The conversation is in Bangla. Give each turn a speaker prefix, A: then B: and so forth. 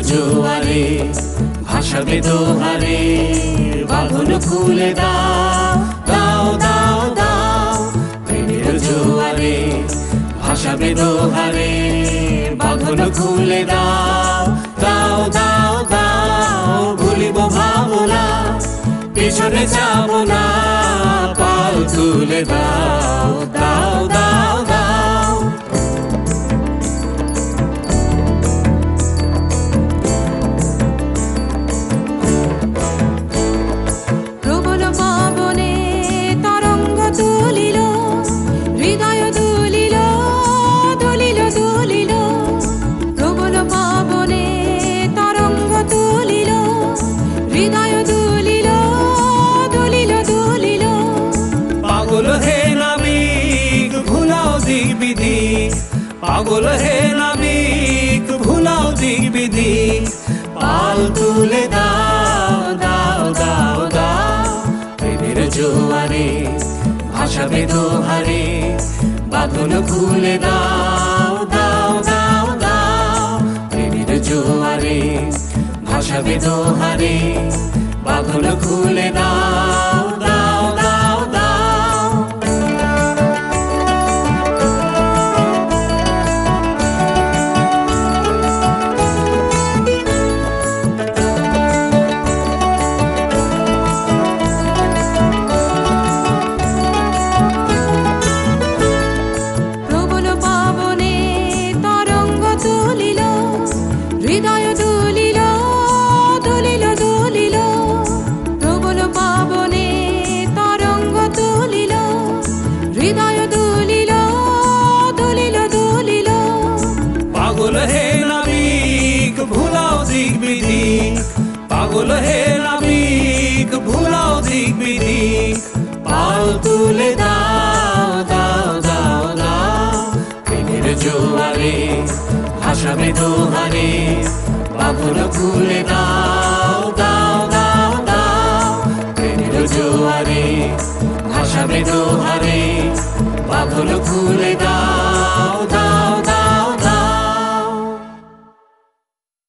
A: জোয়ারে ভাসাবে দোহারে, বাঁধন খুলে দাও দাও দাও দাও। প্রেমের জোয়ারে ভাসাবে দোহারে, বাঁধন খুলে দাও দাও দাও দাও। ভুলিব ভাবনা, পিছনে যাব না, পাল তুলে দাও দাও দাও দাও।
B: প্রবল পবনে তরঙ্গ তুলিল, হৃদয় দুলিল দুলিল দুলিল। প্রবল পবনে তরঙ্গ তুলিল, হৃদয় দুলিল দুলিল দুলিল।
A: পাগল হে নাবিক ভুলাও দিক বিদিক, পাগল হে নাবিক ভুলাও দিক বিদিক। পাল তুলে দাও দাও দাও দাও। প্রেমের জোয়ারে ভাসাবে দোহারে, বাঁধন খুলে দাও দাও দাও দাও। প্রেমের জোয়ারে ভাসাবে দোহারে, বাঁধন খুলে দাও দাও দাও দাও।
B: প্রবল পবনে তরঙ্গ তুলিল, হৃদয় দুলিল দুলিল দুলিল। প্রবল পবনে তরঙ্গ তুলিল, হৃদয় দুলিল দুলিল দুলিল।
A: পাগল হে নাবিক ভুলাও দিক বিদিক, পাগল হে নাবিক ভুলাও দিক বিদিক। পাল তুলে দাও দাও দাও দাও। প্রেমের জোয়ারে ভাসাবে দোহারে, বাঁধন খুলে দাও দাও দাও দাও। প্রেমের জোয়ারে ভাসাবে দোহারে, বাঁধন খুলে